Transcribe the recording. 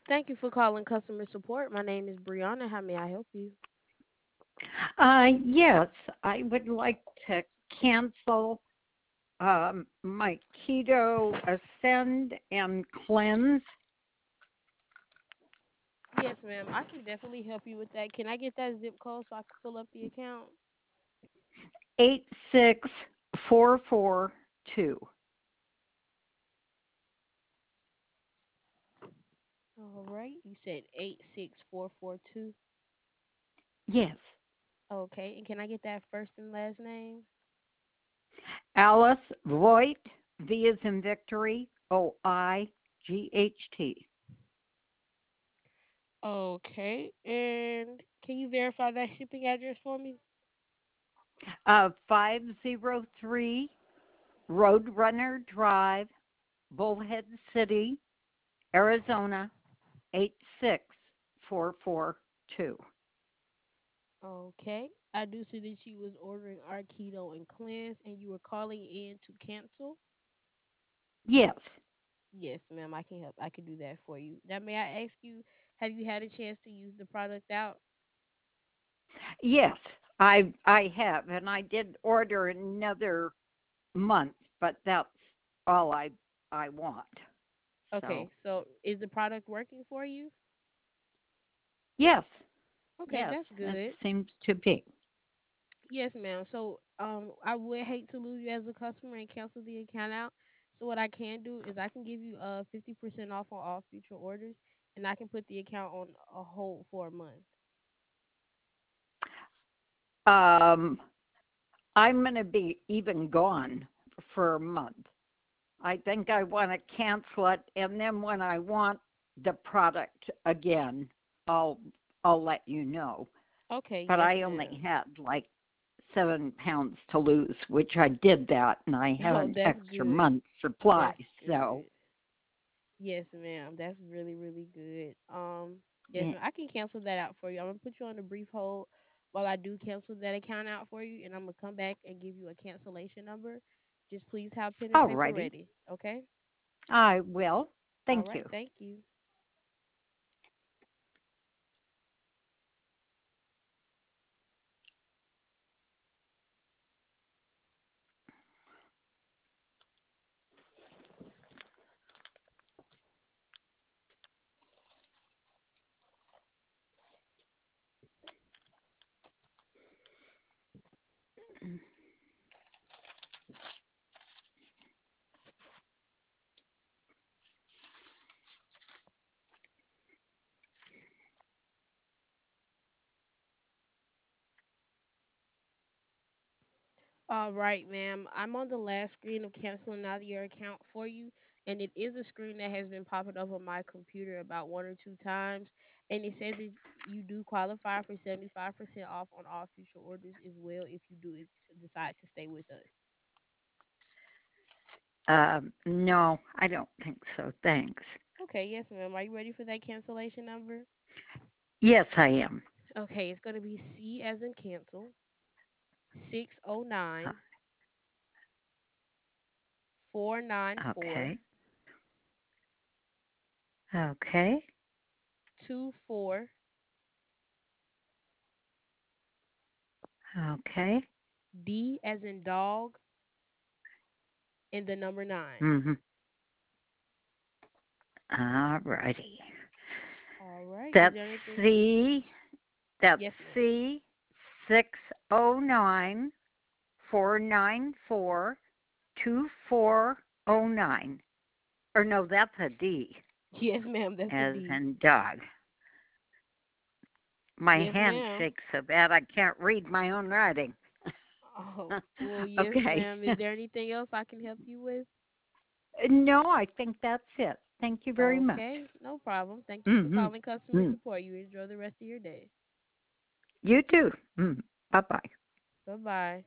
Thank you for calling customer support. My name is Brianna. How may I help you? Yes, I would like to cancel my keto ascend and cleanse. Yes, ma'am. I can definitely help you with that. Can I get that zip code so I can pull up the account? 86442. All right. You said 86442. Yes, Okay. And can I get that first and last name? Alice Voigt, V is in victory, Oight. Okay. And can you verify that shipping address for me? 503 Roadrunner Drive, Bullhead City, Arizona, 86442. Okay. I do see that you was ordering our keto and cleanse and you were calling in to cancel. Yes. Yes, ma'am, I can help. I can do that for you. Now, may I ask you, have you had a chance to use the product out? Yes, I have, and I did order another month, but that's all I want. So Okay, so is the product working for you? yes, Okay, yes, that's it good. seems to be. Yes, ma'am. So, I would hate to lose you as a customer and cancel the account out. So, what I can do is I can give you 50% off on all future orders, and I can put the account on a hold for a month. Um, I'm going to be even gone for a month. I think I want to cancel it, and then when I want the product again, I'll I'll let you know. Okay, But yes, I only ma'am. had like 7 pounds to lose, which I did that, and I have Oh, an that's extra good. month's supply. That's So, good. Yes, ma'am. That's really, really good. Yes, yeah. ma'am. I can cancel that out for you. I'm gonna put you on a brief hold while I do cancel that account out for you, and I'm gonna come back and give you a cancellation number. Just please have pen and All paper righty, ready. Okay. I will. All Thank right. you. Thank you. All right, ma'am. I'm on the last screen of canceling out your account for you, and it is a screen that has been popping up on my computer about one or two times, and it says that you do qualify for 75% off on all future orders as well if you do decide to stay with us. No, I don't think so. Thanks. Okay, yes, ma'am. Are you ready for that cancellation number? Yes, I am. Okay, it's gonna be C as in cancel, 609 494 Okay. Okay. 24 Okay. D as in dog and the number 9. Mm-hmm. All righty. All right. Is That's there anything? C. That's Yes, ma'am. C 609 494 2409. Or no, that's a D, Yes, ma'am. That's a as D. in dog. My Yes, hand ma'am. shakes so bad I can't read my own writing. Oh, well, yes, Okay. ma'am. Is there anything else I can help you with? No, I think that's it. Thank you very much. Okay, no problem. Thank you for Mm-hmm. calling customer Mm. support. You enjoy the rest of your day. You too. Mm. Bye bye. Bye bye.